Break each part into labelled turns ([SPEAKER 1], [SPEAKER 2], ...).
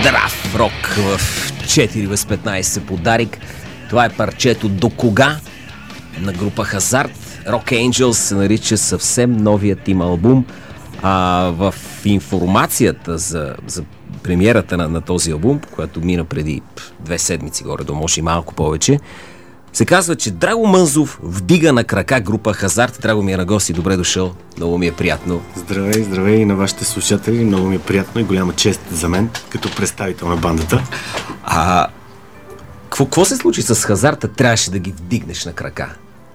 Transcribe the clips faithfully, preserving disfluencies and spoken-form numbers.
[SPEAKER 1] Здрав рок в четири без петнайсет подарик. Това е парчето "До кога" на група Хазард. Rock Angels се нарича съвсем новият им албум. А в информацията за, за премиерата на, на този албум, която мина преди две седмици горе, до може и малко повече, се казва, че Драго Мънзов вдига на крака група Хазард. Драго ми е на гости, добре дошъл, много ми е приятно.
[SPEAKER 2] Здравей, здравей и на вашите слушатели, много ми е приятно и голяма чест за мен, като представител на бандата.
[SPEAKER 1] А какво се случи с Хазарда, трябваше да ги вдигнеш на крака?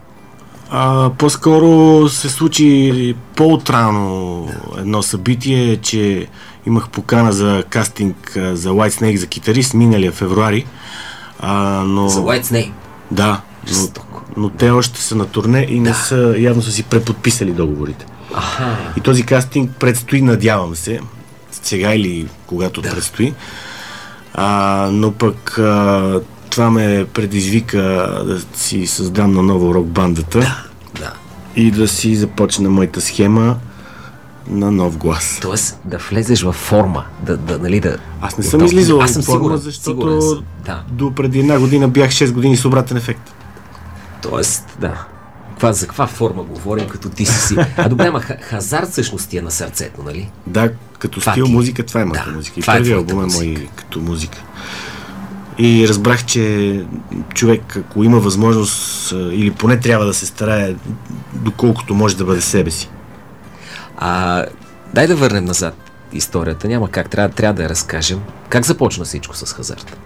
[SPEAKER 2] А, по-скоро се случи по-отрано едно събитие, че имах покана за кастинг за White Snake за китарист миналия февруари. А, но...
[SPEAKER 1] За White Snake?
[SPEAKER 2] Да, но, но те още са на турне и не
[SPEAKER 1] да.
[SPEAKER 2] са, явно са си преподписали договорите.
[SPEAKER 1] Аха.
[SPEAKER 2] И този кастинг предстои, надявам се, сега или когато да. предстои. А, но пък а, това ме предизвика да си създам на ново рок бандата.
[SPEAKER 1] Да, да.
[SPEAKER 2] И да си започна моята схема на нов глас.
[SPEAKER 1] Тоест да влезеш във форма, да, да, нали, да...
[SPEAKER 2] Аз не съм излизал
[SPEAKER 1] в форма,
[SPEAKER 2] сигурен, защото
[SPEAKER 1] сигурен да.
[SPEAKER 2] до преди една година бях шест години с обратен ефект.
[SPEAKER 1] Тоест, да. Каква, за каква форма говорим, като ти си си... А добре, ама Хазард всъщност ти е на сърцето, нали?
[SPEAKER 2] Да, като това стил ти... музика, това е моята да, музика. И първият албум е мой като музика. И разбрах, че човек, ако има възможност, или поне трябва да се старае, доколкото може да бъде себе си.
[SPEAKER 1] А, дай да върнем назад историята. Няма как, трябва, трябва да я разкажем. Как започна всичко с Хазард?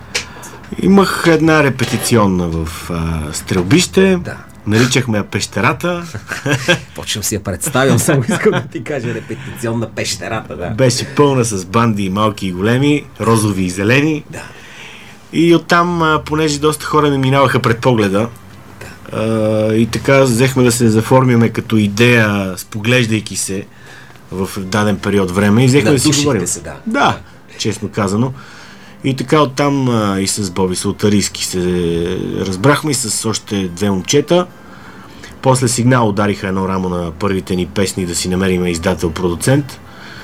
[SPEAKER 2] Имах една репетиционна в а, Стрелбище.
[SPEAKER 1] Да.
[SPEAKER 2] Наричахме я Пещерата.
[SPEAKER 1] Почвам си я представям, само искам да ти кажа репетиционна Пещерата. Да.
[SPEAKER 2] Беше пълна с банди, малки и големи, розови и зелени.
[SPEAKER 1] Да.
[SPEAKER 2] И оттам, а, понеже доста хора ми минаваха пред погледа, да. а, и така взехме да се заформяме като идея, споглеждайки се в даден период време и взехме да, да си говорим.
[SPEAKER 1] Се, да.
[SPEAKER 2] да, честно казано. И така оттам а, и с Боби Салтарийски се разбрахме и с още две момчета. После Сигнал удариха едно рамо на първите ни песни да си намериме издател-продуцент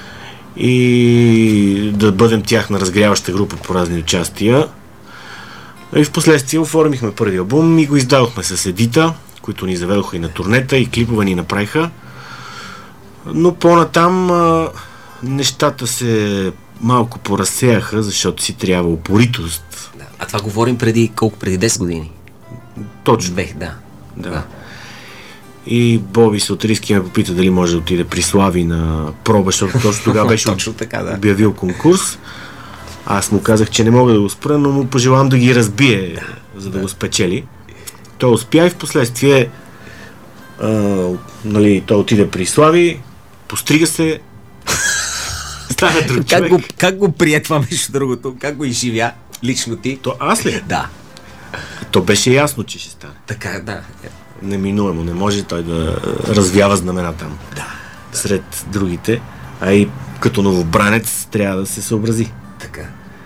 [SPEAKER 2] и да бъдем тяхна разгряваща група по разни участия. И в последствие оформихме първи албум и го издадохме с Едита, които ни заведоха и на турнета, и клипове ни направиха. Но по-натам а, нещата се малко поразсеяха, защото си трябва упоритост.
[SPEAKER 1] Да. А това говорим преди колко? Преди десет години?
[SPEAKER 2] Точно.
[SPEAKER 1] Бех, да.
[SPEAKER 2] да. да. И Боби Салтарийски ме попита дали може да отиде при Слави на проба, защото точно тогава беше
[SPEAKER 1] точно така, да.
[SPEAKER 2] обявил конкурс. Аз му казах, че не мога да го спра, но му пожелавам да ги разбие, да, за да, да го спечели. Той успя и в последствие а, нали, той отиде при Слави, пострига се, стана друг
[SPEAKER 1] как
[SPEAKER 2] човек.
[SPEAKER 1] Го, как го прие това, между другото? Как го изживя лично ти?
[SPEAKER 2] То аз ли?
[SPEAKER 1] Да.
[SPEAKER 2] То беше ясно, че ще стане.
[SPEAKER 1] Така, да.
[SPEAKER 2] Неминуемо, не може той да развява знамена там.
[SPEAKER 1] Да.
[SPEAKER 2] Сред другите. А и като новобранец трябва да се съобрази.
[SPEAKER 1] Така.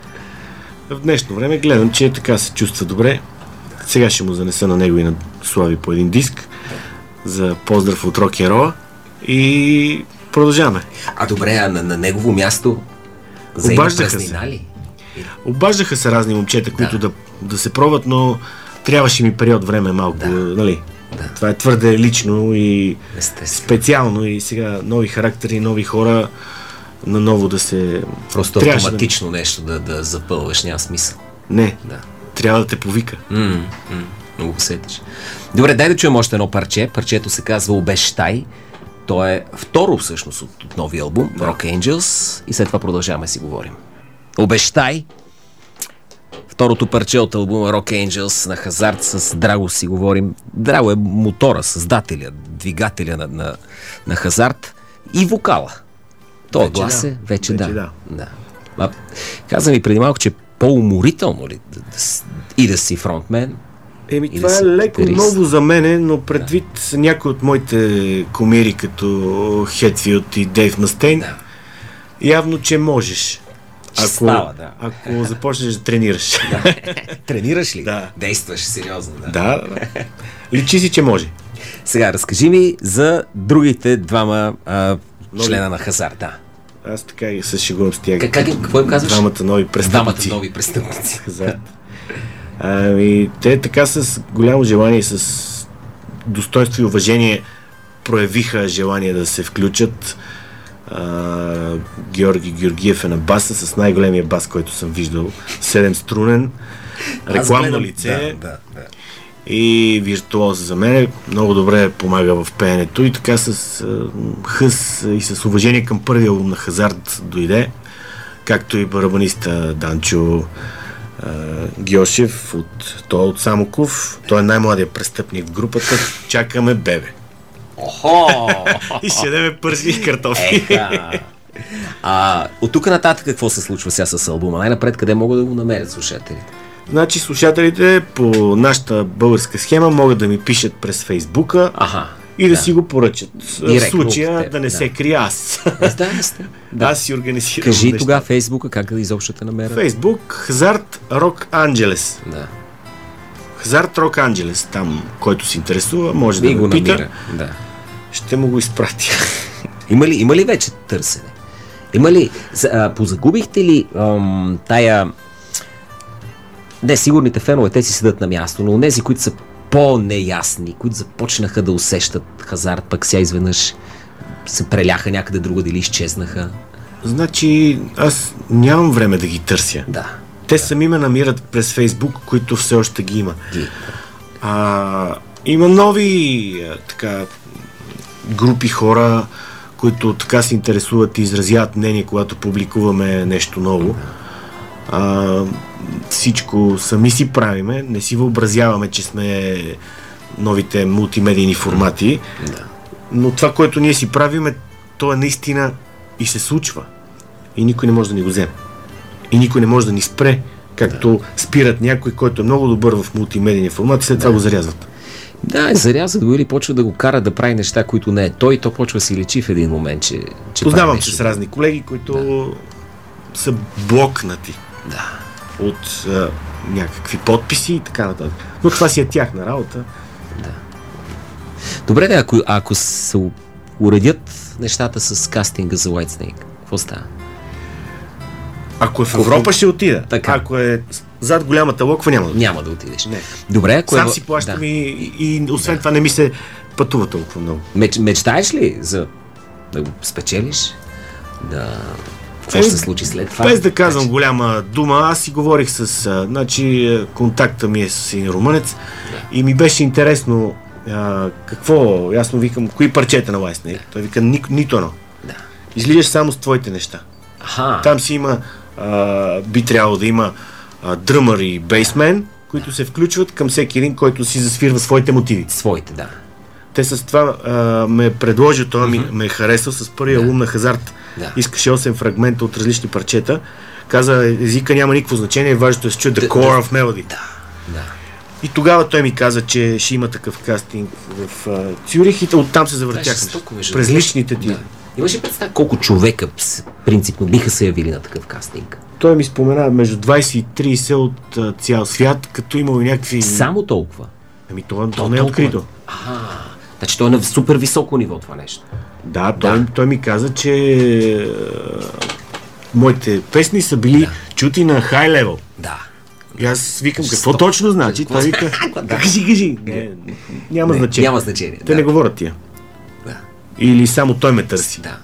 [SPEAKER 2] В днешно време гледам, че така се чувства добре. Сега ще му занеса на него и на Слави по един диск за поздрав от рок-н-рола и продължаваме.
[SPEAKER 1] А добре, а на, на негово място
[SPEAKER 2] обаждаха се.
[SPEAKER 1] Ли?
[SPEAKER 2] Обаждаха се разни момчета, които да, да, да се пробват, но трябваше ми период време малко, да. нали? Да. Това е твърде лично и специално и сега нови характери, нови хора наново да се...
[SPEAKER 1] Просто автоматично да... нещо да, да запълваш, няма смисъл.
[SPEAKER 2] Не,
[SPEAKER 1] да.
[SPEAKER 2] Трябва да те повика.
[SPEAKER 1] Mm, mm, много сетиш. Добре, дай да чуем още едно парче. Парчето се казва "Обещай". То е второ всъщност от, от новия албум, да. Rock Angels, и след това продължаваме си говорим. "Обещай". Второто парче от албума Rock Angels на Хазард, с Драго си говорим. Драго е мотора, създателя, двигателя на, на, на Хазард и вокала. Това глас
[SPEAKER 2] да.
[SPEAKER 1] е вече, вече да.
[SPEAKER 2] да.
[SPEAKER 1] да. А, каза ми преди малко, че е по-уморително ли да, да, и да си фронтмен.
[SPEAKER 2] Еми, това да е леко китарист. Ново за мене, но предвид да. някои от моите комири, като Хетфилд и Дейв Мъстейн, да. явно, че можеш. Ако,
[SPEAKER 1] става, да.
[SPEAKER 2] ако започнеш да тренираш.
[SPEAKER 1] Да. Тренираш ли?
[SPEAKER 2] Да.
[SPEAKER 1] Действаш сериозно, да.
[SPEAKER 2] Да, да. Личи си, че може.
[SPEAKER 1] Сега, разкажи ми за другите двама а, члена на Хазард. Да.
[SPEAKER 2] Аз така и се шегувам с тях.
[SPEAKER 1] Как, как, какво им казваш?
[SPEAKER 2] Двамата нови престъпници.
[SPEAKER 1] Двамата нови престъпници.
[SPEAKER 2] Хазарт. Ами, те така с голямо желание и с достоинство и уважение проявиха желание да се включат. А, Георги Георгиев е на баса с най-големия бас, който съм виждал. Седем струнен, рекламно гледам, лице
[SPEAKER 1] да, да, да.
[SPEAKER 2] И виртуоз за мен. Много добре помага в пеенето и така с а, хъс и с уважение към първия албум на Хазарт дойде, както и барабаниста Данчо а, Гьошев от, той от Самоков. Той е най-младият престъпник в групата. Чакаме бебе.
[SPEAKER 1] Охо!
[SPEAKER 2] И ще дадем пърси и картофи.
[SPEAKER 1] А, от тук нататък какво се случва сега с албума? Най-напред къде могат да го намерят слушателите?
[SPEAKER 2] Значи слушателите по нашата българска схема могат да ми пишат през Фейсбука
[SPEAKER 1] Ага,
[SPEAKER 2] и да,
[SPEAKER 1] да
[SPEAKER 2] си го поръчат.
[SPEAKER 1] Директно
[SPEAKER 2] в случая
[SPEAKER 1] теб,
[SPEAKER 2] да не
[SPEAKER 1] да.
[SPEAKER 2] се крия аз.
[SPEAKER 1] Да, да.
[SPEAKER 2] Аз си организирам
[SPEAKER 1] Кажи
[SPEAKER 2] неща.
[SPEAKER 1] тогава Фейсбука как да изобщо те намерят.
[SPEAKER 2] Фейсбук Хазарт Рок Анджелес.
[SPEAKER 1] Да.
[SPEAKER 2] Хазарт Рок Анджелес. Там, който се интересува, може да
[SPEAKER 1] И го
[SPEAKER 2] ме пита.
[SPEAKER 1] намира. Да.
[SPEAKER 2] Ще му го изпратя.
[SPEAKER 1] Има ли, има ли вече търсене? Има ли, а, позагубихте ли ам, тая... Не, сигурните фенове, те си седат на място, но тези, които са по-неясни, които започнаха да усещат Хазарт, пък сега изведнъж се преляха някъде другаде или изчезнаха.
[SPEAKER 2] Значи, аз нямам време да ги търся.
[SPEAKER 1] Да.
[SPEAKER 2] Те да. сами ме намират през Фейсбук, които все още ги има.
[SPEAKER 1] Ги.
[SPEAKER 2] А, има нови а, така, групи хора, които така се интересуват и изразяват мнение, когато публикуваме нещо ново. А, всичко сами си правиме, не си въобразяваме, че сме новите мултимедийни формати,
[SPEAKER 1] Да.
[SPEAKER 2] но това, което ние си правиме, то е наистина и се случва. И никой не може да ни го вземе. И никой не може да ни спре, както да. спират някой, който е много добър в мултимедийни формати, след да. това го зарязват.
[SPEAKER 1] Да, зарязват го или почва да го кара да прави неща, които не е той, то почва да си лечи в един момент, че, че
[SPEAKER 2] Познавам се с разни колеги, които да. са блокнати
[SPEAKER 1] да.
[SPEAKER 2] от а, някакви подписи и така нататък. Но това си е тяхна работа.
[SPEAKER 1] Да. Добре, да, ако, ако се уредят нещата с кастинга за Whitesnake, какво става?
[SPEAKER 2] Ако е в Европа, ще отида.
[SPEAKER 1] Така.
[SPEAKER 2] Ако е зад голямата локва, няма да
[SPEAKER 1] Няма да отидеш.
[SPEAKER 2] Не.
[SPEAKER 1] Добре, ако
[SPEAKER 2] Сам
[SPEAKER 1] е...
[SPEAKER 2] си плащам
[SPEAKER 1] да.
[SPEAKER 2] и, и освен
[SPEAKER 1] Да.
[SPEAKER 2] това не ми се пътува толкова много.
[SPEAKER 1] Меч, мечтаеш ли за да го спечелиш? Да... Какво
[SPEAKER 2] Е,
[SPEAKER 1] ще се случи след това?
[SPEAKER 2] Без да казвам
[SPEAKER 1] Значи...
[SPEAKER 2] голяма дума, аз си говорих с... А, значи, контакта ми е с един румънец да. и ми беше интересно а, какво... Аз му викам, кои парчета на Whitesnake? Да. Той вика, ни, нито едно.
[SPEAKER 1] Да.
[SPEAKER 2] Излизаш само с твоите неща.
[SPEAKER 1] Аха.
[SPEAKER 2] Там си има... А, би трябвало да има а, дръмър и бейсмен, които се включват към всеки един, който си засвирва своите мотиви.
[SPEAKER 1] Своите, да.
[SPEAKER 2] Те с това а, ме предложи, това
[SPEAKER 1] Mm-hmm.
[SPEAKER 2] ми, ме е харесал с първия
[SPEAKER 1] Да.
[SPEAKER 2] албум на Хазарт.
[SPEAKER 1] Да.
[SPEAKER 2] Искаше осем фрагмента от различни парчета. Каза, езика няма никакво значение, важното е да се чуе the core of melody.
[SPEAKER 1] Да, да.
[SPEAKER 2] И тогава той ми каза, че ще има такъв кастинг в а, Цюрих и оттам се завъртяхме.
[SPEAKER 1] жестоко, между
[SPEAKER 2] През
[SPEAKER 1] другото.
[SPEAKER 2] личните ти.
[SPEAKER 1] Да. Имаш ли представа колко човека ps, принципно биха се явили на такъв кастинг?
[SPEAKER 2] Той ми спомена между двайсет и трийсет от а, цял свят, като имал и някакви...
[SPEAKER 1] Само толкова?
[SPEAKER 2] Ами това, то не е открито.
[SPEAKER 1] Ага. Значи той е на супер високо ниво това нещо.
[SPEAKER 2] Да, той,
[SPEAKER 1] Да.
[SPEAKER 2] той ми каза, че а, моите песни са били
[SPEAKER 1] Да.
[SPEAKER 2] чути на хай левел.
[SPEAKER 1] Да.
[SPEAKER 2] И аз викам, какво
[SPEAKER 1] Жестоко.
[SPEAKER 2] точно значи?
[SPEAKER 1] Какво?
[SPEAKER 2] Това вика,
[SPEAKER 1] Да.
[SPEAKER 2] кажи, кажи. Не, няма
[SPEAKER 1] Не,
[SPEAKER 2] значение.
[SPEAKER 1] Няма значение.
[SPEAKER 2] Те
[SPEAKER 1] да.
[SPEAKER 2] не говорят тия.
[SPEAKER 1] Да.
[SPEAKER 2] Или само той ме търси.
[SPEAKER 1] Да.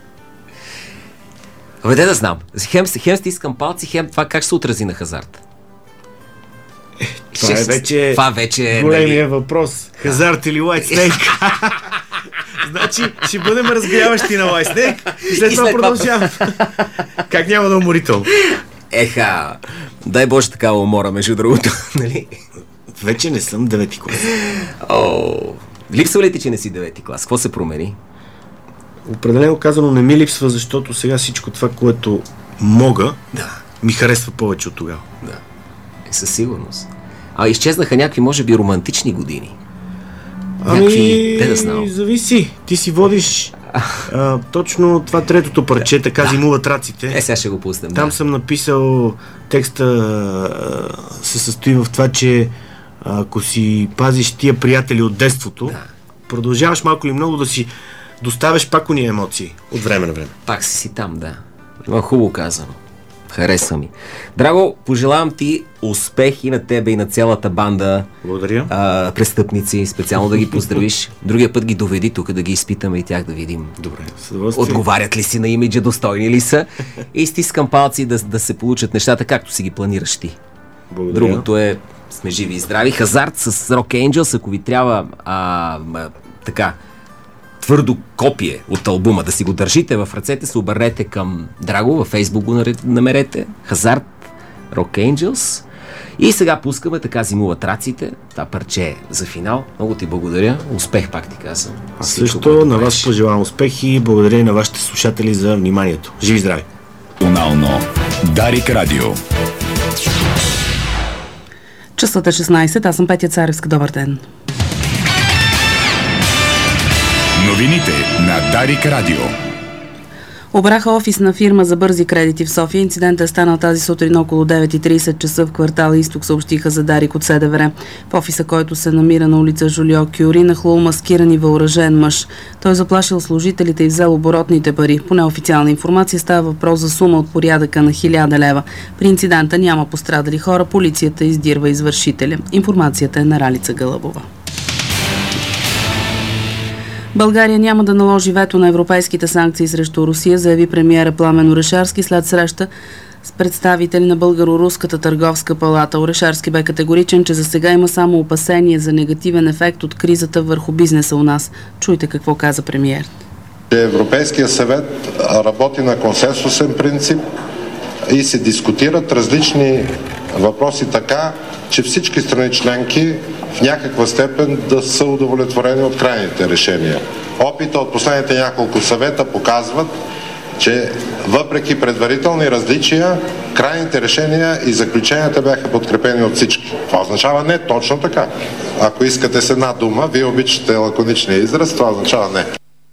[SPEAKER 1] Абе, де да знам. Хем, хем стискам палци, хем това как ще се отрази на Хазарт?
[SPEAKER 2] Това е
[SPEAKER 1] Ще-
[SPEAKER 2] вече,
[SPEAKER 1] това вече е,
[SPEAKER 2] големия
[SPEAKER 1] нали...
[SPEAKER 2] въпрос. Хазарт или Whitesnake? Значи, ще бъдем разгряващи на Whitesnake и след
[SPEAKER 1] И
[SPEAKER 2] това
[SPEAKER 1] след това-
[SPEAKER 2] продължавам. Как няма да уморител?
[SPEAKER 1] Еха, дай Боже такава умора, между другото, нали?
[SPEAKER 2] Вече не съм девети клас.
[SPEAKER 1] О, липсва ли ти, че не си девети клас? Какво се промени?
[SPEAKER 2] Определено казано не ми липсва, защото сега всичко това, което мога,
[SPEAKER 1] Да.
[SPEAKER 2] ми харесва повече от тогава.
[SPEAKER 1] Да. Е, със сигурност. А изчезнаха някакви, може би, романтични години. Някакви, те да знам.
[SPEAKER 2] Ами, зависи. Ти си водиш а, точно това третото парче, така
[SPEAKER 1] Да.
[SPEAKER 2] зимуват раците.
[SPEAKER 1] Е, сега ще го пуснем.
[SPEAKER 2] Там
[SPEAKER 1] да.
[SPEAKER 2] съм написал текста а, се състои в това, че ако си пазиш тия приятели от детството,
[SPEAKER 1] Да.
[SPEAKER 2] продължаваш малко или много да си доставяш пак уния емоции от време на време.
[SPEAKER 1] Пак си си там, да. Но хубаво казано. Хареса ми. Драго, пожелавам ти успех и на тебе, и на цялата банда.
[SPEAKER 2] Благодаря.
[SPEAKER 1] А, престъпници, специално да ги поздравиш. Другия път ги доведи тук, да ги изпитаме и тях да видим.
[SPEAKER 2] Добре, с удоволствие.
[SPEAKER 1] Отговарят ли си на имиджа, достойни ли са? И стискам палци да, да се получат нещата, както си ги планираш ти.
[SPEAKER 2] Благодаря.
[SPEAKER 1] Другото е, сме живи и здрави. Хазард с Rock Angels, ако ви трябва а, а, така твърдо копие от албума, да си го държите в ръцете, се обърнете към Драго, във Фейсбук го намерете. Хазард, Rock Angels. И сега пускаме Така зимуват раците. Това парче е за финал. Много ти благодаря. Успех, пак ти казвам.
[SPEAKER 2] Аз също на вас пожелавам успех и благодаря и на вашите слушатели за вниманието. Живи и здрави!
[SPEAKER 3] Тонално Дарик Радио.
[SPEAKER 4] Часът е шестнайсет, аз съм Петя Царевска. Добър ден.
[SPEAKER 3] Новините на Дарик Радио.
[SPEAKER 4] Обраха офисна фирма за бързи кредити в София. Инцидентът е станал тази сутрин около девет и трийсет часа в квартал Изток, съобщиха за Дарик от СДВР. В офиса, който се намира на улица Жулио Кюри, нахлул маскиран и въоръжен мъж. Той заплашил служителите и взел оборотните пари. По неофициална информация става въпрос за сума от порядъка на хиляда лева. При инцидента няма пострадали хора. Полицията издирва извършителя. Информацията е на Ралица Гълъбова. България няма да наложи вето на европейските санкции срещу Русия, заяви премиера Пламен Орешарски след среща с представители на Българо-руската търговска палата. Орешарски бе категоричен, че за сега има само опасение за негативен ефект от кризата върху бизнеса у нас. Чуйте какво каза премиер.
[SPEAKER 5] Европейския съвет работи на консенсусен принцип и се дискутират различни въпроси така, че всички страни членки в някаква степен да са удовлетворени от крайните решения. Опита от последните няколко съвета показват, че въпреки предварителни различия, крайните решения и заключенията бяха подкрепени от всички. Това означава не точно така. Ако искате с една дума, вие обичате лаконичния израз, това означава не.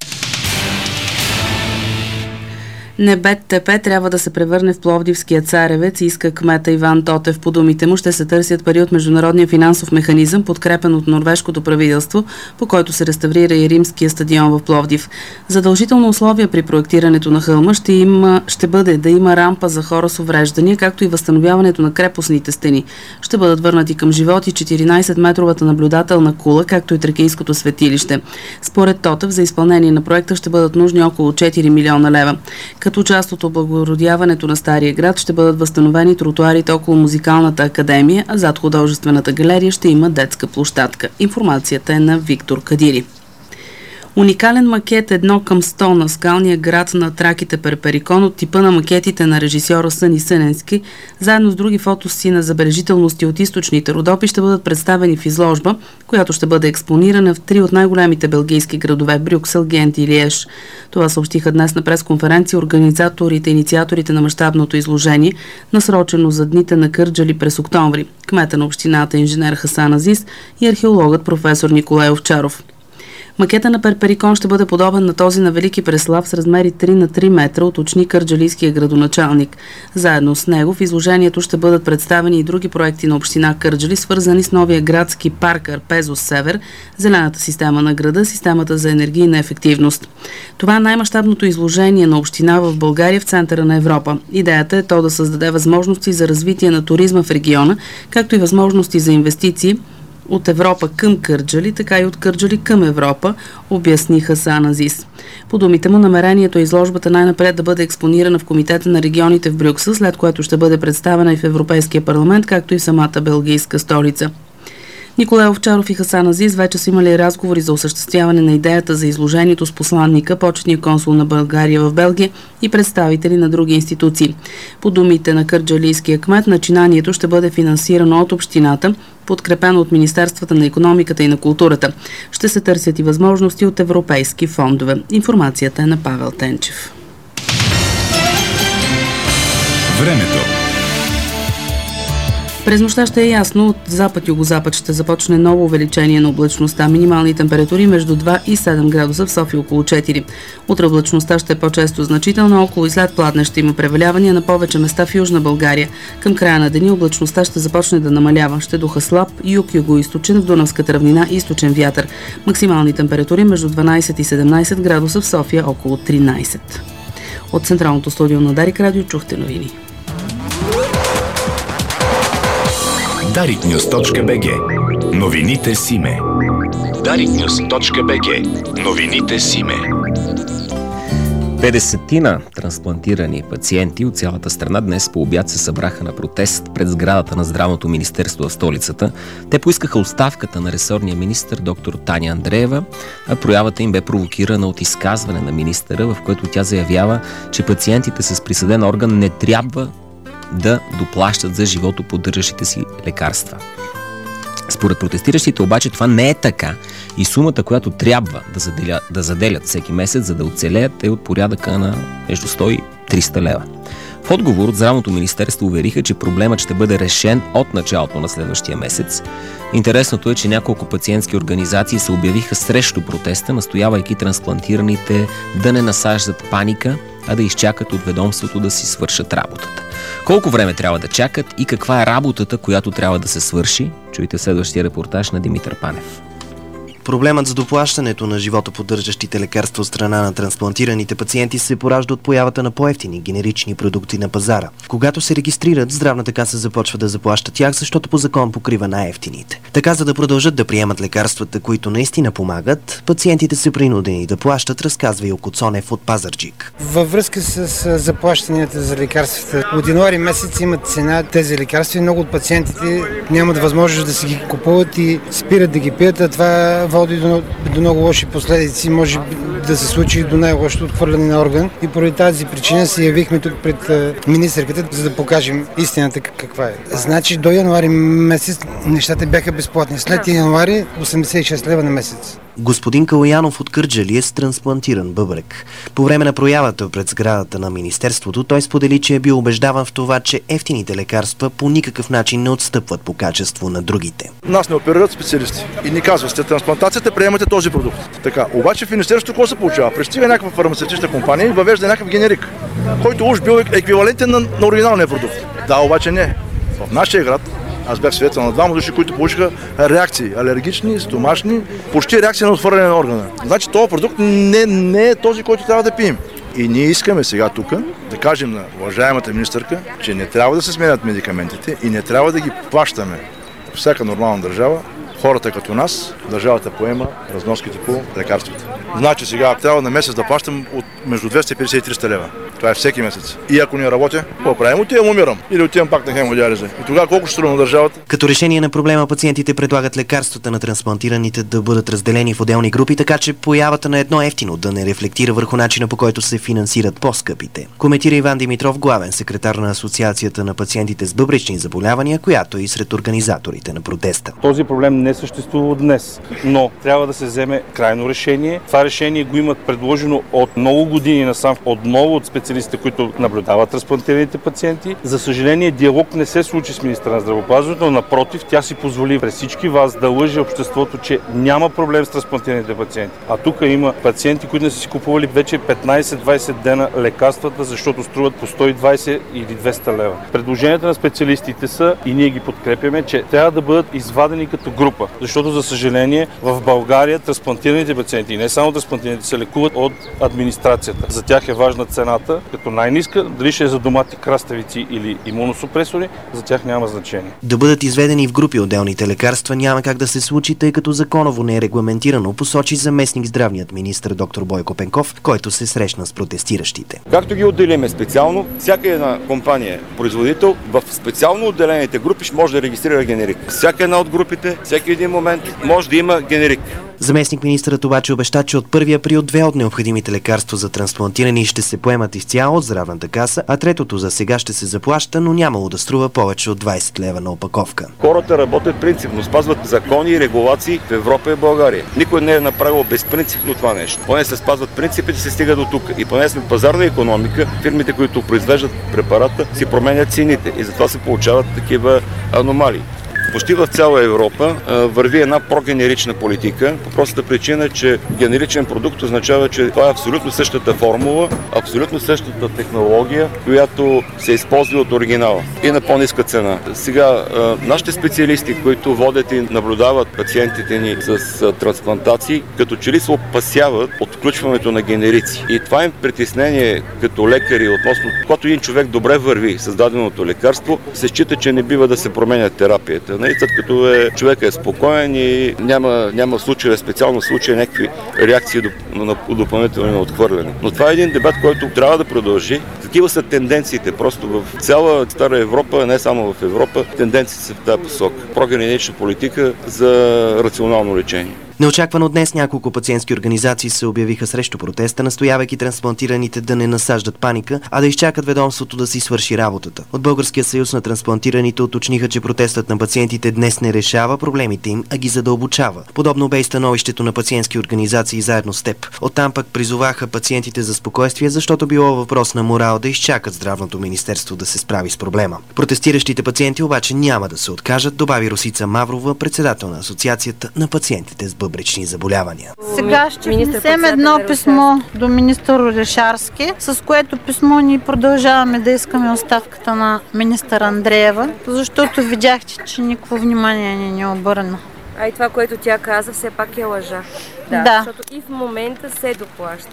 [SPEAKER 4] Не БТП трябва да се превърне в Пловдивския царевец, иска кмета Иван Тотев. По думите му ще се търсят пари от Международния финансов механизъм, подкрепен от норвежкото правителство, по който се реставрира и римския стадион в Пловдив. Задължително условие при проектирането на хълма ще, има, ще бъде да има рампа за хора с увреждания, както и възстановяването на крепостните стени. Ще бъдат върнати към живот и четиринайсетметровата наблюдателна кула, както и Тракийското светилище. Според Тотев за изпълнение на проекта ще бъдат нужни около четири милиона лева. Като част от облагородяването на Стария град ще бъдат възстановени тротуарите около Музикалната академия, а зад художествената галерия ще има детска площадка. Информацията е на Виктор Кадири. Уникален макет едно към сто на скалния град на Траките Перперикон от типа на макетите на режисьора Съни Съненски, заедно с други фотоси на забележителности от източните Родопи, ще бъдат представени в изложба, която ще бъде експонирана в три от най-големите белгийски градове – Брюксел, Гент и Лиеж. Това съобщиха днес на пресконференция организаторите и инициаторите на мащабното изложение, насрочено за дните на Кърджали през октомври. Кмета на общината инженер Хасан Азис и археологът професор Николай Овчаров. Макета на Перперикон ще бъде подобен на този на Велики Преслав с размери три на три метра, уточни кърджалийския градоначалник. Заедно с него в изложението ще бъдат представени и други проекти на община Кърджали, свързани с новия градски парк Арпезос Север, зелената система на града, системата за енергийна ефективност. Това е най-мащабното изложение на община в България в центъра на Европа. Идеята е то да създаде възможности за развитие на туризма в региона, както и възможности за инвестиции от Европа към Кърджали, така и от Кърджали към Европа, обясни Хасан Азис. По думите му, намерението е изложбата най-напред да бъде експонирана в Комитета на регионите в Брюксел, след което ще бъде представена и в Европейския парламент, както и в самата белгийска столица. Николай Овчаров и Хасан Азис вече са имали разговори за осъществяване на идеята за изложението с посланника, почетния консул на България в Белгия и представители на други институции. По думите на кърджалийския кмет, начинанието ще бъде финансирано от общината, подкрепено от Министерствата на икономиката и на културата. Ще се търсят и възможности от европейски фондове. Информацията е на Павел Тенчев.
[SPEAKER 3] Времето.
[SPEAKER 4] През нощта ще е ясно. От запад-югозапад ще започне ново увеличение на облачността. Минимални температури между два и седем градуса, в София около четири. Утре облачността ще е по-често значителна. Около и след пладне ще има превалявания на повече места в Южна България. Към края на деня облачността ще започне да намалява. Ще духа слаб юг-югоизточен, в Дунавската равнина източен вятър. Максимални температури между дванайсет и седемнайсет градуса, в София около тринайсет. От Централното студио на Дарик Радио чухте новини.
[SPEAKER 3] дарик нюз точка би джи. Новините с име. дарик нюз точка би джи. Новините с име.
[SPEAKER 1] петдесетина трансплантирани пациенти от цялата страна днес по обяд се събраха на протест пред сградата на Здравното министерство в столицата. Те поискаха оставката на ресорния министър доктор Таня Андреева, а проявата им бе провокирана от изказване на министъра, в което тя заявява, че пациентите с присъден орган не трябва да доплащат за животоподдържащите си лекарства. Според протестиращите обаче това не е така и сумата, която трябва да, заделя, да заделят всеки месец, за да оцелеят, е от порядъка на между сто и триста лева. В отговор от Здравното министерство увериха, че проблемът ще бъде решен от началото на следващия месец. Интересното е, че няколко пациентски организации се обявиха срещу протеста, настоявайки трансплантираните да не насаждат паника, а да изчакат от ведомството да си свършат работата. Колко време трябва да чакат и каква е работата, която трябва да се свърши? Чуйте следващия репортаж на Димитър Панев.
[SPEAKER 6] Проблемът с доплащането на животоподдържащите лекарства от страна на трансплантираните пациенти се поражда от появата на по-евтини генерични продукти на пазара. Когато се регистрират, Здравната каса започва да заплаща тях, защото по закон покрива най-евтините. Така, за да продължат да приемат лекарствата, които наистина помагат, пациентите са принудени да плащат, разказва Илко Цонев от Пазарджик.
[SPEAKER 7] Във връзка с заплащанията за лекарствата, от януари месец имат цена тези лекарства и много от пациентите нямат възможност да си ги купуват и спират да ги пият, а това води до, до много лоши последици, може да се случи до най-лошото отхвърляне на орган. И поради тази причина се явихме тук пред министърката, за да покажем истината каква е. Значи до януари месец нещата бяха безплатни. След януари осемдесет и шест лева на месец.
[SPEAKER 6] Господин Калоянов от Кърджали е с трансплантиран бъбрек. По време на проявата пред сградата на министерството той сподели, че е бил убеждаван в това, че ефтините лекарства по никакъв начин не отстъпват по качество на другите.
[SPEAKER 8] Нас не оперират специалисти и ни казват, сте трансплантацията, приемате този продукт. Така, обаче в министерството какво се получава? Пристига някаква фармацевтична компания и въвежда някакъв генерик, който уж бил еквивалентен на, на оригиналния продукт. Да, обаче не. В нашия град аз бях свидетел на двама души, които получиха реакции, алергични, стомашни, почти реакция на отвърляне на органа. Значи този продукт не, не е този, който трябва да пием. И ние искаме сега тук да кажем на уважаемата министърка, че не трябва да се сменят медикаментите и не трябва да ги плащаме. Всяка нормална държава, хората като нас, държавата поема разноските по лекарствата. Значи сега трябва на месец да плащам от между двеста и петдесет и триста лева. Това е всеки месец. И ако не работя, какво правим? Отивам, умирам. Или отивам пак на хемодиализа. И тогава колко ще струва на държавата?
[SPEAKER 6] Като решение на проблема, пациентите предлагат лекарствата на трансплантираните да бъдат разделени в отделни групи, така че появата на едно ефтино да не рефлектира върху начина, по който се финансират по-скъпите. Коментира Иван Димитров, главен секретар на Асоциацията на пациентите с бъбречни заболявания, която е и сред организаторите на протеста.
[SPEAKER 9] Този проблем не съществува днес, но трябва да се вземе крайно решение. Това решение го имат предложено от много години насам, отново от специалистите, които наблюдават трансплантираните пациенти. За съжаление, диалог не се случи с министъра на здравеопазването, но напротив, тя си позволи през всички вас да лъже обществото, че няма проблем с трансплантираните пациенти. А тук има пациенти, които не са си купували вече петнайсет-двайсет дена лекарствата, защото струват по сто и двайсет или двеста лева. Предложенията на специалистите са, и ние ги подкрепяме, че трябва да бъдат извадени като група, защото за съжаление в България трансплантираните пациенти, не само трансплантираните, се лекуват от администрацията. За тях е важна цената, като най-ниска, дали ще е за домати, краставици или имуносупресори, за тях няма значение.
[SPEAKER 6] Да бъдат изведени в групи отделните лекарства няма как да се случи, тъй като законово не е регламентирано, посочи заместник здравният министър доктор Бойко Пенков, който се срещна с протестиращите.
[SPEAKER 10] Както ги отделиме специално, всяка една компания, производител, в специално отделените групи ще може да регистрира генерик. Всяка една от групите, всеки един момент може да има генерик.
[SPEAKER 6] Заместник министърът обаче обеща, че от първи април две от необходимите лекарства за трансплантирани ще се поемат изцяло от Здравната каса, а третото за сега ще се заплаща, но нямало да струва повече от двайсет лева на опаковка.
[SPEAKER 10] Хората работят принципно, спазват закони и регулации в Европа и България. Никой не е направил безпринципно това нещо. Поне се спазват принципите, се стига до тук. И поне сме пазарна икономика, фирмите, които произвеждат препарата, си променят цените и затова се получават такива аномалии. Почти в цяла Европа върви една прогенерична политика, по простата причина, че генеричен продукт означава, че това е абсолютно същата формула, абсолютно същата технология, която се използва от оригинала и на по-ниска цена. Сега, нашите специалисти, които водят и наблюдават пациентите ни с трансплантации, като че ли се опасяват от включването на генерици. И това им притеснение като лекари относно, когато един човек добре върви с даденото лекарство, се счита, че не бива да се променя терапията. След като е, човек е спокоен и няма, няма случай, специално случай, някакви реакции до, на допълнително отхвърляне. Но това е един дебат, който трябва да продължи. Такива са тенденциите. Просто в цяла Стара Европа, не само в Европа, тенденциите са в тази посока. Прогенерична политика за рационално лечение.
[SPEAKER 6] Неочаквано днес няколко пациентски организации се обявиха срещу протеста, настоявайки трансплантираните да не насаждат паника, а да изчакат ведомството да си свърши работата. От Българския съюз на трансплантираните уточниха, че протестът на пациентите днес не решава проблемите им, а ги задълбочава. Подобно бе и становището на пациентски организации заедно с теб. Оттам пък призоваха пациентите за спокойствие, защото било въпрос на морал да изчакат Здравното министерство да се справи с проблема. Протестиращите пациенти обаче няма да се откажат, добави Росица Маврова, председател на Асоциацията на пациентите с бъбречни заболявания.
[SPEAKER 11] Сега ще внесем едно писмо до министър Орешарски, с което писмо ние продължаваме да искаме оставката на министър Андреева, защото видяхте, че никакво внимание не ни обърна.
[SPEAKER 12] А и това, което тя каза, все пак е лъжа. Да,
[SPEAKER 11] да.
[SPEAKER 12] Защото и в момента се доплаща.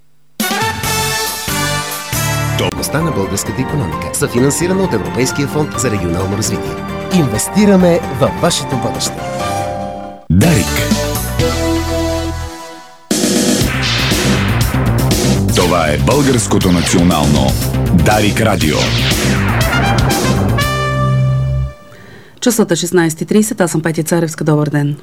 [SPEAKER 13] Областта на българската икономика, съфинансирана от Европейския фонд за регионално развитие. Инвестираме във вашето бъдеще.
[SPEAKER 3] Дарик. Това е Българското национално Дарик Радио.
[SPEAKER 4] Часът е шестнайсет и трийсет, аз съм Петя Царевска. Добър ден.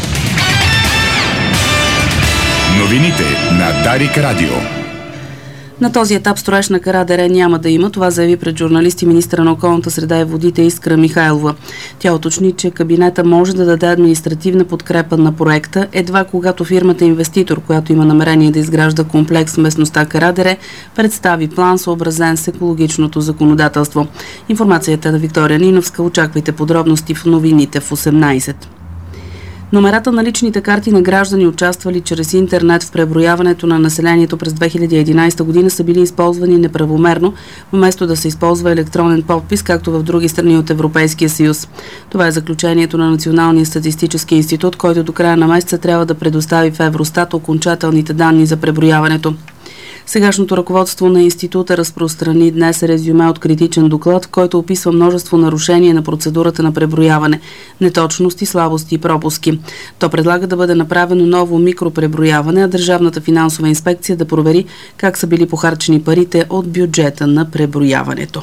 [SPEAKER 3] Новините на Дарик Радио.
[SPEAKER 4] На този етап строеж на Кара дере няма да има. Това заяви пред журналисти министъра на околната среда и водите Искра Михайлова. Тя уточни, че кабинета може да даде административна подкрепа на проекта, едва когато фирмата инвеститор, която има намерение да изгражда комплекс в местността Кара дере, представи план, съобразен с екологичното законодателство. Информацията на Виктория Ниновска. Очаквайте подробности в новините в осемнайсет. Номерата на личните карти на граждани, участвали чрез интернет в преброяването на населението през две хиляди и единайсета година, са били използвани неправомерно, вместо да се използва електронен подпис, както в други страни от Европейския съюз. Това е заключението на Националния статистически институт, който до края на месеца трябва да предостави в Евростат окончателните данни за преброяването. Сегашното ръководство на института разпространи днес резюме от критичен доклад, в който описва множество нарушения на процедурата на преброяване, неточности, слабости и пропуски. То предлага да бъде направено ново микропреброяване, а Държавната финансова инспекция да провери как са били похарчени парите от бюджета на преброяването.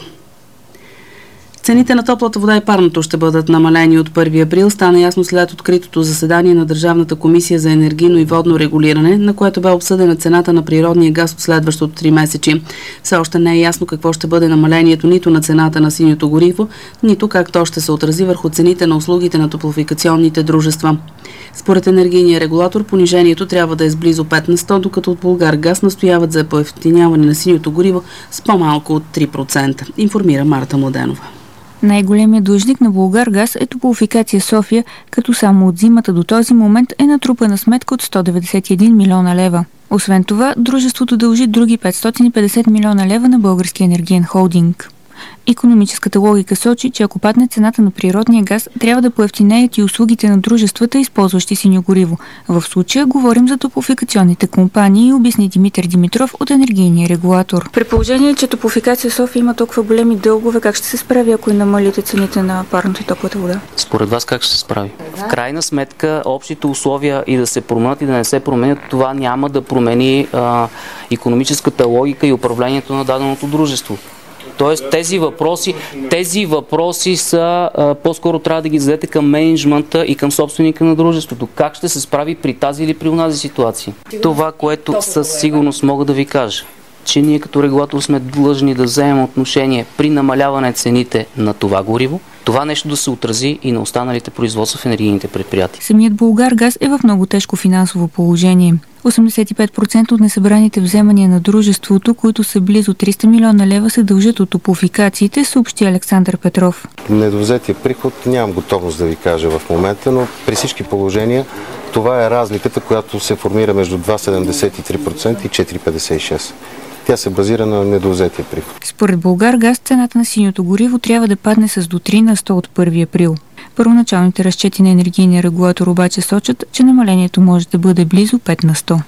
[SPEAKER 4] Цените на топлата вода и парното ще бъдат намалени от първи април. Стана ясно след откритото заседание на Държавната комисия за енергийно и водно регулиране, на което бе обсъдена цената на природния газ от следващото три месечи. Все още не е ясно какво ще бъде намалението нито на цената на синьото гориво, нито как то ще се отрази върху цените на услугите на топлофикационните дружества. Според енергийния регулатор, понижението трябва да е с близо пет на сто, докато от Булгаргаз настояват за поевтиняване на синьото гориво с по-малко от три процента, информира Марта Младенова.
[SPEAKER 14] Най-големият длъжник на Булгаргаз е Топлофикация София, като само от зимата до този момент е натрупана сметка от сто деветдесет и един милиона лева. Освен това, дружеството дължи други петстотин и петдесет милиона лева на Българския енергиен холдинг. Икономическата логика сочи, че ако падне цената на природния газ, трябва да поевтинеят и услугите на дружествата, използващи синьо гориво. В случая говорим за топлофикационните компании, обясни Димитър Димитров от енергийния регулатор.
[SPEAKER 15] При положение, че Топлофикация София има толкова големи дългове, как ще се справи, ако и намалите цените на парното и топлата вода?
[SPEAKER 16] Според вас как ще се справи? В крайна сметка, общите условия и да се променят и да не се променят, това няма да промени а, икономическата логика и управлението на даденото дружество. Тоест тези въпроси, тези въпроси са а, по-скоро трябва да ги зададете към мениджмънта и към собственика на дружеството. Как ще се справи при тази или при онази ситуация? Това, което със сигурност мога да ви кажа, че ние като регулатор сме длъжни да вземем отношение при намаляване цените на това гориво, това нещо да се отрази и на останалите производства в енергийните предприятия.
[SPEAKER 14] Самият Булгаргаз е в много тежко финансово положение. осемдесет и пет процента от несъбраните вземания на дружеството, които са близо триста милиона лева, се дължат от топлофикациите, съобщи Александър Петров.
[SPEAKER 17] Недовзетия приход нямам готовност да ви кажа в момента, но при всички положения това е разликата, която се формира между два цяло седемдесет и три процента и четири цяло петдесет и шест процента. Тя се базира на недовзетия приход.
[SPEAKER 14] Според Булгаргаз цената на синьото гориво трябва да падне с до три на сто от първи април. Първоначалните разчети на енергийния регулатор обаче сочат, че намалението може да бъде близо пет на сто.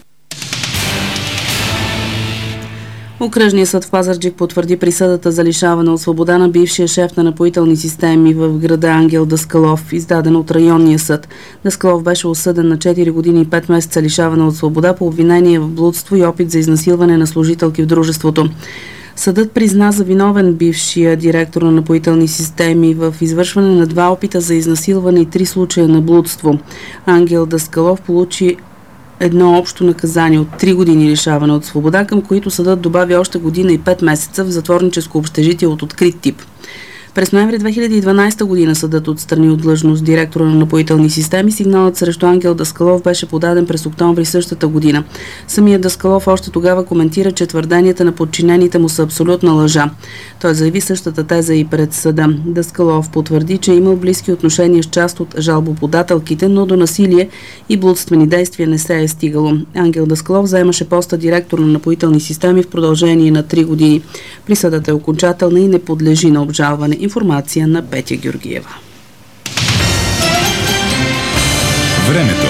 [SPEAKER 4] Окръжният съд в Пазарджик потвърди присъдата за лишаване от свобода на бившия шеф на напоителни системи в града Ангел Даскалов, издаден от районния съд. Даскалов беше осъден на четири години и пет месеца лишаване от свобода по обвинение в блудство и опит за изнасилване на служителки в дружеството. Съдът призна за виновен бившия директор на напоителни системи в извършване на два опита за изнасилване и три случая на блудство. Ангел Даскалов получи едно общо наказание от три години лишаване от свобода, към които съдът добави още година и пет месеца в затворническо общежитие от открит тип. През ноември две хиляди и дванадесета година съдът отстрани от длъжност директора на напоителни системи. Сигналът срещу Ангел Даскалов беше подаден през октомври същата година. Самият Даскалов още тогава коментира, че твърденията на подчинените му са абсолютна лъжа. Той заяви същата теза и пред съда. Даскалов потвърди, че е имал близки отношения с част от жалбоподателките, но до насилие и блудствени действия не се е стигало. Ангел Даскалов заемаше поста директор на напоителни системи в продължение на три години. Присъдата е окончателна и не подлежи на обжалване. Информация на Петя Георгиева.
[SPEAKER 3] Времето.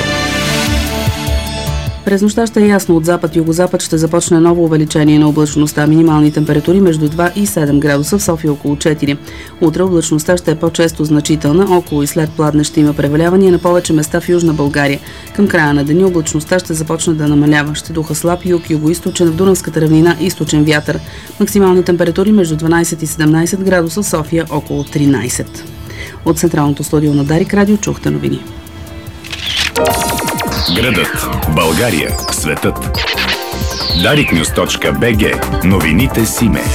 [SPEAKER 4] През нощта ще е ясно. От запад и югозапад ще започне ново увеличение на облачността. Минимални температури между два и седем градуса, в София около четири. Утре облачността ще е по-често значителна. Около и след пладне ще има превалявания на повече места в Южна България. Към края на деня облачността ще започне да намалява. Ще духа слаб юг, югоизточен, в Дунавската равнина източен вятър. Максимални температури между дванадесет и седемнадесет градуса, в София около тринадесет. От централното студио на Дарик Радио чухте новини.
[SPEAKER 3] Градът, България, светът. дарик нюз точка би джи. Новините с име.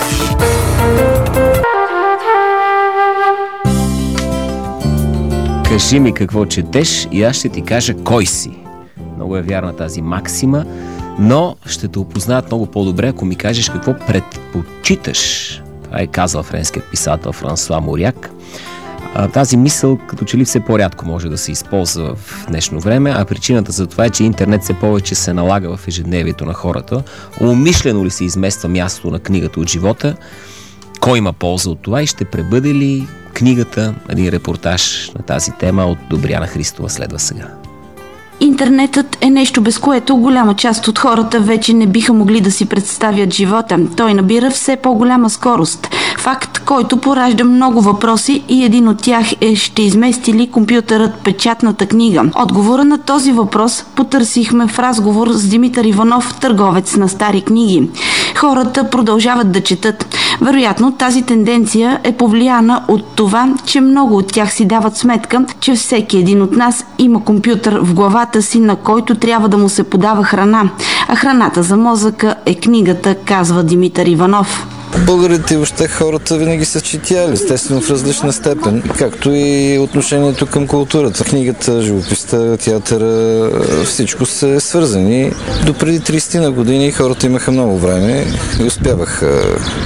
[SPEAKER 1] Кажи ми какво четеш и аз ще ти кажа кой си. Много е вярна тази максима, но ще те опознаят много по-добре, ако ми кажеш какво предпочиташ. Това е казал френският писател Франсуа Моряк. Тази мисъл като че ли все по-рядко може да се използва в днешно време, а причината за това е, че интернет все повече се налага в ежедневието на хората. Умишлено ли се измества мястото на книгата от живота? Кой има полза от това и ще пребъде ли книгата? Един репортаж на тази тема от Добряна Христова следва сега.
[SPEAKER 18] Интернетът е нещо, без което голяма част от хората вече не биха могли да си представят живота. Той набира все по-голяма скорост. Факт, който поражда много въпроси и един от тях е: ще измести ли компютърът печатната книга? Отговора на този въпрос потърсихме в разговор с Димитър Иванов, търговец на стари книги. Хората продължават да четат. Вероятно тази тенденция е повлияна от това, че много от тях си дават сметка, че всеки един от нас има компютър в главата си, на който трябва да му се подава храна. А храната за мозъка е книгата, казва Димитър Иванов.
[SPEAKER 19] Българите и въобще хората винаги са четяли, естествено в различна степен, както и отношението към културата. Книгата, живописта, театъра, всичко са свързани. До преди тридесет на години хората имаха много време и успяваха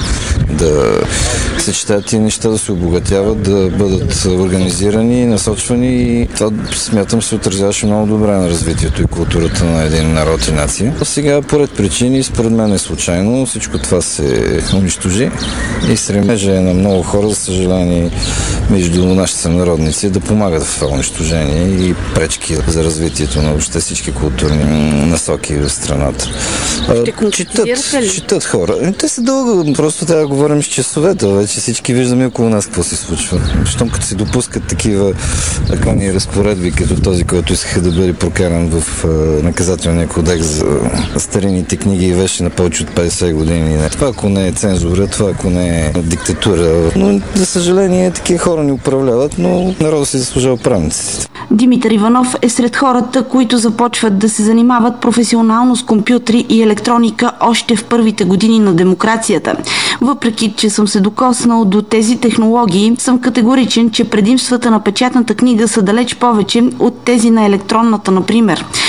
[SPEAKER 19] да съчетаят тия неща, да се обогатяват, да бъдат организирани, насочвани, и това, смятам, се отразяваше много добре на развитието и културата на един народ и нация. Сега, поред причини, според мен е случайно, всичко това се унищожи и стремежа е на много хора, за съжаление, между нашите сънародници да помагат в това унищожение и пречки за развитието на въобще всички културни насоки в страната. Четат, четат хора. Те са дълго, просто трябва да говорим с часовете, вече всички виждаме около нас какво се случва. Щом като се допускат такива законни разпоредби, като този, който искаха да бъде прокаран в наказателния кодекс за старинните книги и вече на повече от петдесет години. Това ако не е цензура, това ако не е диктатура. Но, за съжаление, такива хора ни управляват, но народът си заслужава правниците.
[SPEAKER 18] Димитър Иванов е сред хората, които започват да се занимават професионално с компютри и електроника още в първите години на демокрацията. Въпреки че съм се докоснал до тези технологии, съм категоричен, че предимствата на печатната книга са далеч повече от тези на електронната, например.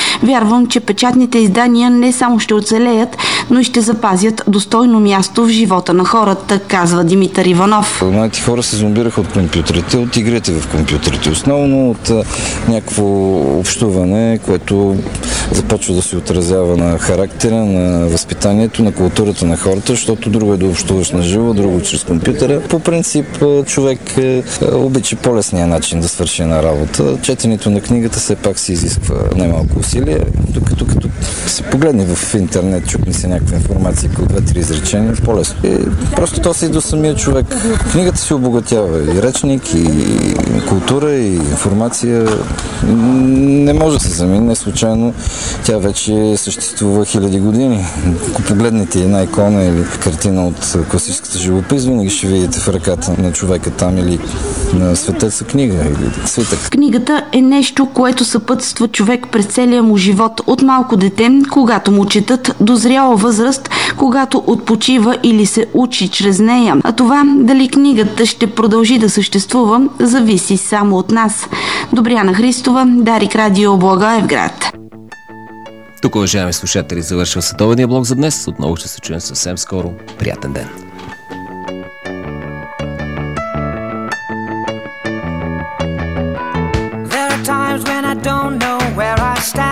[SPEAKER 18] Вярвам, че печатните издания не само ще оцелеят, но и ще запазят достойно място в живота на хората, казва Димитър Иванов.
[SPEAKER 19] Младите хора се зомбираха от компютрите, от игрите в компютрите, основно от някакво общуване, което започва да се отразява на характера, на възпитанието, на културата на хората, защото друго е да общуваш на живо, друго чрез компютъра. По принцип, човек обича по-лесния начин да свърши една работа. Четенето на книгата все пак се изисква немалко усилие, докато като се погледне в интернет, чукни се някаква информация, като две-три изречения, по-лесно. И просто то се и до самия човек. Книгата се обогатява и речник, и култура, и информация. Не може да се замени, не случайно. Тя вече съществува хиляди години. Ако погледнете една икона или картина от класическата живопис, винаги ще видите в ръката на човека там или на светеца книга или свитък.
[SPEAKER 18] Книгата е нещо, което съпътства човек през целия му живот от малко дете, когато му четат, до зряла възраст, когато отпочива или се учи чрез нея. А това дали книгата ще продължи да съществува, зависи само от нас. Добряна Христова, Дарик Радио, Благоевград.
[SPEAKER 1] Тук, уважаеми слушатели, завършва световния блок за днес. Отново ще се чуем съвсем скоро. Приятен ден!
[SPEAKER 20] There are times when I don't know where I stand.